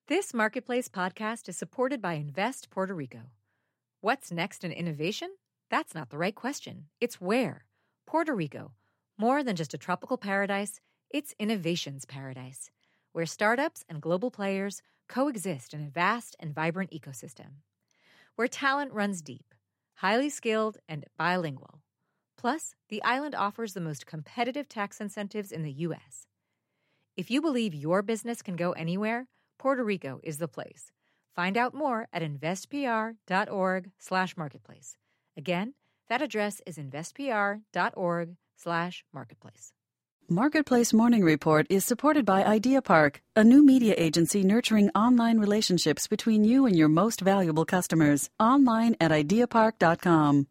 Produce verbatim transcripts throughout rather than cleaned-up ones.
This Marketplace podcast is supported by Invest Puerto Rico. What's next in innovation? That's not the right question. It's where. Puerto Rico. More than just a tropical paradise, it's innovation's paradise, where startups and global players coexist in a vast and vibrant ecosystem. Where talent runs deep, highly skilled, and bilingual. Plus, the island offers the most competitive tax incentives in the U S. If you believe your business can go anywhere, Puerto Rico is the place. Find out more at investpr.org slash marketplace. Again, that address is investpr.org slash marketplace. Marketplace Morning Report is supported by Idea Park, a new media agency nurturing online relationships between you and your most valuable customers. Online at idea park dot com.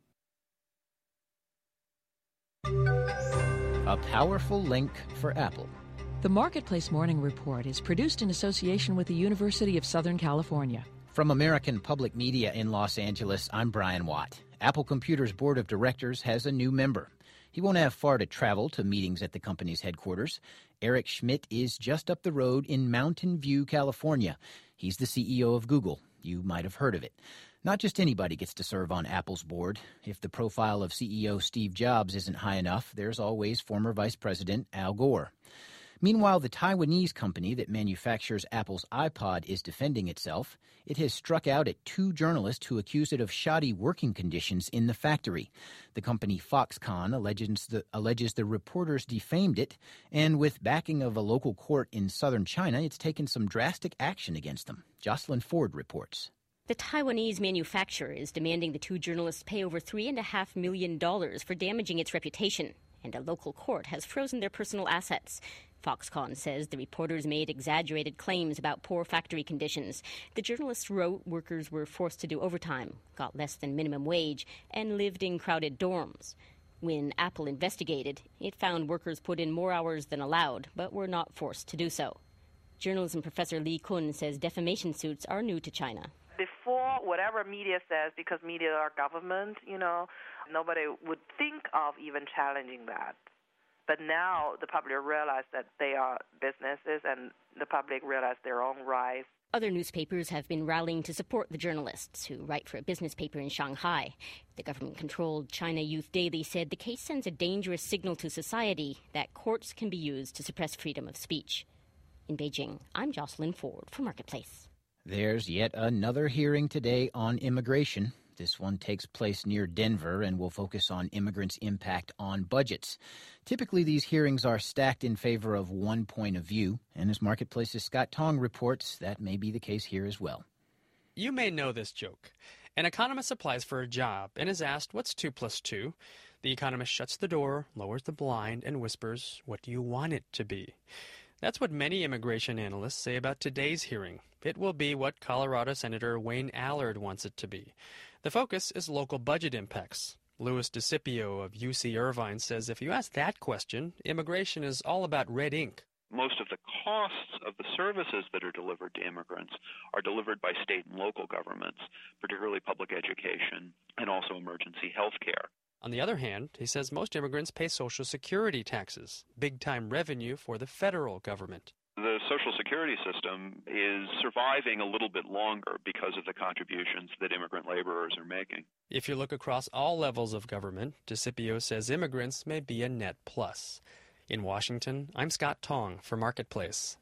A powerful link for Apple. The Marketplace Morning Report is produced in association with the University of Southern California. From American Public Media in Los Angeles, I'm Brian Watt. Apple Computer's board of directors has a new member. He won't have far to travel to meetings at the company's headquarters. Eric Schmidt is just up the road in Mountain View, California. He's the C E O of Google. You might have heard of it. Not just anybody gets to serve on Apple's board. If the profile of C E O Steve Jobs isn't high enough, there's always former Vice President Al Gore. Meanwhile, the Taiwanese company that manufactures Apple's iPod is defending itself. It has struck out at two journalists who accuse it of shoddy working conditions in the factory. The company Foxconn alleges the, alleges the reporters defamed it, and with backing of a local court in southern China, it's taken some drastic action against them. Jocelyn Ford reports. The Taiwanese manufacturer is demanding the two journalists pay over three point five million dollars for damaging its reputation, and a local court has frozen their personal assets. Foxconn says the reporters made exaggerated claims about poor factory conditions. The journalists wrote workers were forced to do overtime, got less than minimum wage, and lived in crowded dorms. When Apple investigated, it found workers put in more hours than allowed, but were not forced to do so. Journalism professor Lee Kun says defamation suits are new to China. Before, whatever media says, because media are government, you know, nobody would think of even challenging that. But now the public realize that they are businesses and the public realize their own rights. Other newspapers have been rallying to support the journalists who write for a business paper in Shanghai. The government-controlled China Youth Daily said the case sends a dangerous signal to society that courts can be used to suppress freedom of speech. In Beijing, I'm Jocelyn Ford for Marketplace. There's yet another hearing today on immigration. This one takes place near Denver and will focus on immigrants' impact on budgets. Typically, these hearings are stacked in favor of one point of view, and as Marketplace's Scott Tong reports, that may be the case here as well. You may know this joke. An economist applies for a job and is asked, what's two plus two? The economist shuts the door, lowers the blind, and whispers, what do you want it to be? That's what many immigration analysts say about today's hearing. It will be what Colorado Senator Wayne Allard wants it to be. The focus is local budget impacts. Louis DeCipio of U C Irvine says if you ask that question, immigration is all about red ink. Most of the costs of the services that are delivered to immigrants are delivered by state and local governments, particularly public education and also emergency health care. On the other hand, he says most immigrants pay Social Security taxes, big-time revenue for the federal government. The Social Security system is surviving a little bit longer because of the contributions that immigrant laborers are making. If you look across all levels of government, DeCipio says immigrants may be a net plus. In Washington, I'm Scott Tong for Marketplace.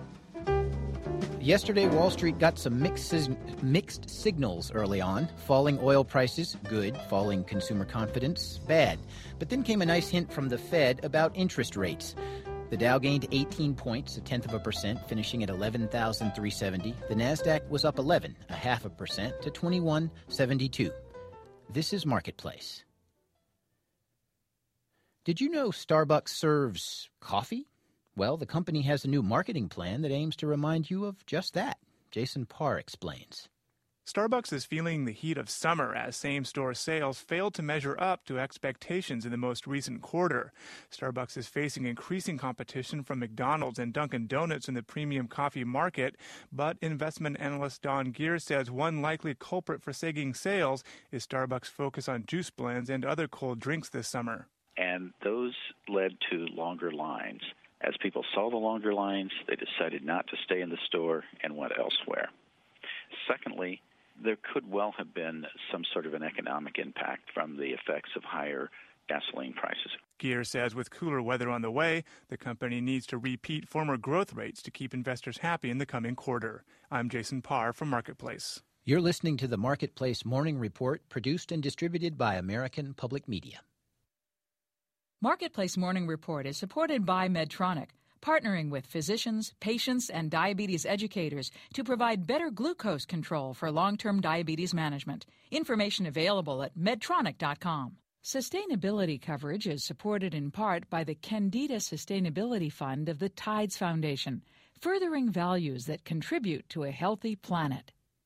Yesterday, Wall Street got some mixed, mixed signals early on. Falling oil prices, good. Falling consumer confidence, bad. But then came a nice hint from the Fed about interest rates. The Dow gained eighteen points, a tenth of a percent, finishing at eleven thousand three hundred seventy. The Nasdaq was up eleven, a half a percent, to twenty-one seventy-two. This is Marketplace. Did you know Starbucks serves coffee? Well, the company has a new marketing plan that aims to remind you of just that. Jason Parr explains. Starbucks is feeling the heat of summer as same-store sales failed to measure up to expectations in the most recent quarter. Starbucks is facing increasing competition from McDonald's and Dunkin' Donuts in the premium coffee market, but investment analyst Don Gear says one likely culprit for sagging sales is Starbucks' focus on juice blends and other cold drinks this summer. And those led to longer lines. As people saw the longer lines, they decided not to stay in the store and went elsewhere. Secondly, there could well have been some sort of an economic impact from the effects of higher gasoline prices. Gear says with cooler weather on the way, the company needs to repeat former growth rates to keep investors happy in the coming quarter. I'm Jason Parr from Marketplace. You're listening to the Marketplace Morning Report, produced and distributed by American Public Media. Marketplace Morning Report is supported by Medtronic, partnering with physicians, patients, and diabetes educators to provide better glucose control for long-term diabetes management. Information available at medtronic dot com. Sustainability coverage is supported in part by the Candida Sustainability Fund of the Tides Foundation, furthering values that contribute to a healthy planet.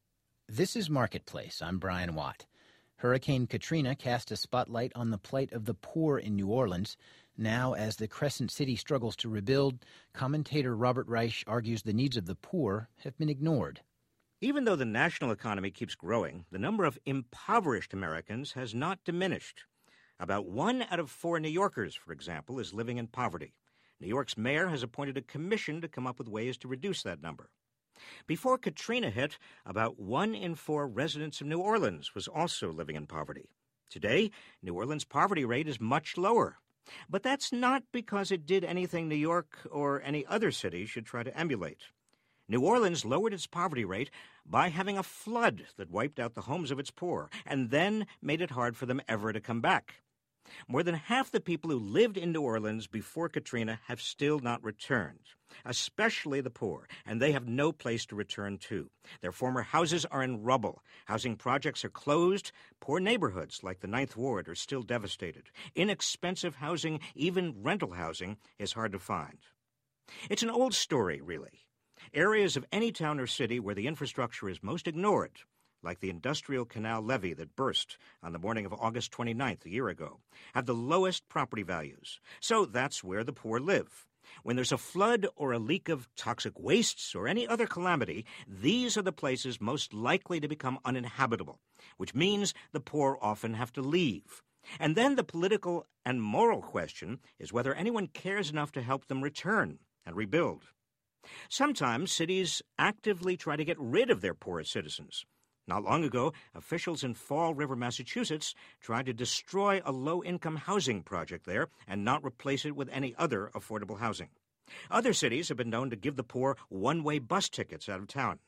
This is Marketplace. I'm Brian Watt. Hurricane Katrina cast a spotlight on the plight of the poor in New Orleans. Now, as the Crescent City struggles to rebuild, commentator Robert Reich argues the needs of the poor have been ignored. Even though the national economy keeps growing, the number of impoverished Americans has not diminished. About one out of four New Yorkers, for example, is living in poverty. New York's mayor has appointed a commission to come up with ways to reduce that number. Before Katrina hit, about one in four residents of New Orleans was also living in poverty. Today, New Orleans' poverty rate is much lower. But that's not because it did anything New York or any other city should try to emulate. New Orleans lowered its poverty rate by having a flood that wiped out the homes of its poor and then made it hard for them ever to come back. More than half the people who lived in New Orleans before Katrina have still not returned, especially the poor, and they have no place to return to. Their former houses are in rubble. Housing projects are closed. Poor neighborhoods like the Ninth Ward are still devastated. Inexpensive housing, even rental housing, is hard to find. It's an old story, really. Areas of any town or city where the infrastructure is most ignored, like the Industrial Canal levee that burst on the morning of August twenty-ninth a year ago, have the lowest property values. So that's where the poor live. When there's a flood or a leak of toxic wastes or any other calamity, these are the places most likely to become uninhabitable, which means the poor often have to leave. And then the political and moral question is whether anyone cares enough to help them return and rebuild. Sometimes cities actively try to get rid of their poorest citizens. Not long ago, officials in Fall River, Massachusetts, tried to destroy a low-income housing project there and not replace it with any other affordable housing. Other cities have been known to give the poor one-way bus tickets out of town.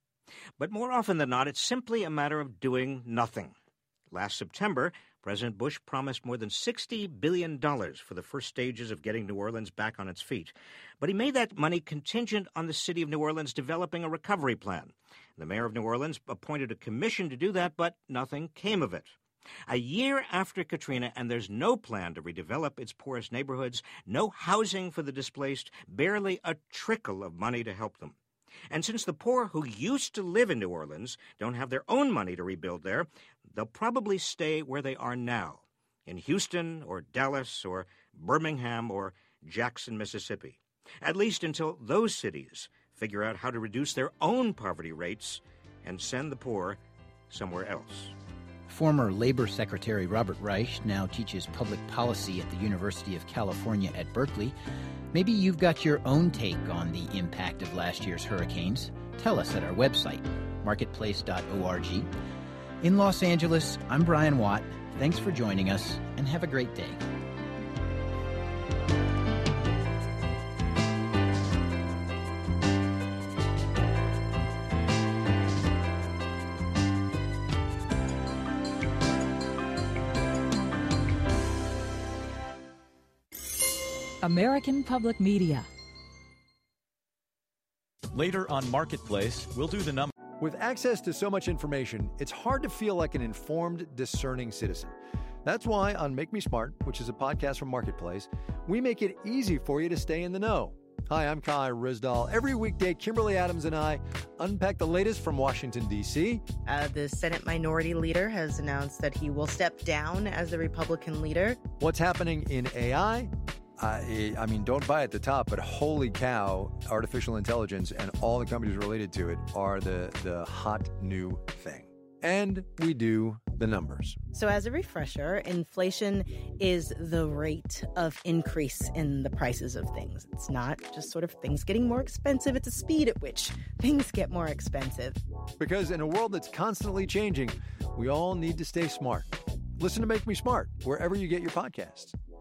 But more often than not, it's simply a matter of doing nothing. Last September, President Bush promised more than sixty billion dollars for the first stages of getting New Orleans back on its feet. But he made that money contingent on the city of New Orleans developing a recovery plan. The mayor of New Orleans appointed a commission to do that, but nothing came of it. A year after Katrina, and there's no plan to redevelop its poorest neighborhoods, no housing for the displaced, barely a trickle of money to help them. And since the poor who used to live in New Orleans don't have their own money to rebuild there, they'll probably stay where they are now, in Houston or Dallas or Birmingham or Jackson, Mississippi, at least until those cities figure out how to reduce their own poverty rates and send the poor somewhere else. Former Labor Secretary Robert Reich now teaches public policy at the University of California at Berkeley. Maybe you've got your own take on the impact of last year's hurricanes. Tell us at our website, marketplace dot org. In Los Angeles, I'm Brian Watt. Thanks for joining us, and have a great day. American Public Media. Later on Marketplace, we'll do the number. With access to so much information, it's hard to feel like an informed, discerning citizen. That's why on Make Me Smart, which is a podcast from Marketplace, we make it easy for you to stay in the know. Hi, I'm Kai Rizdal. Every weekday, Kimberly Adams and I unpack the latest from Washington, D C Uh, the Senate Minority Leader has announced that he will step down as the Republican leader. What's happening in A I? I, I mean, don't buy at the top, but holy cow, artificial intelligence and all the companies related to it are the, the hot new thing. And we do the numbers. So as a refresher, inflation is the rate of increase in the prices of things. It's not just sort of things getting more expensive. It's the speed at which things get more expensive. Because in a world that's constantly changing, we all need to stay smart. Listen to Make Me Smart wherever you get your podcasts.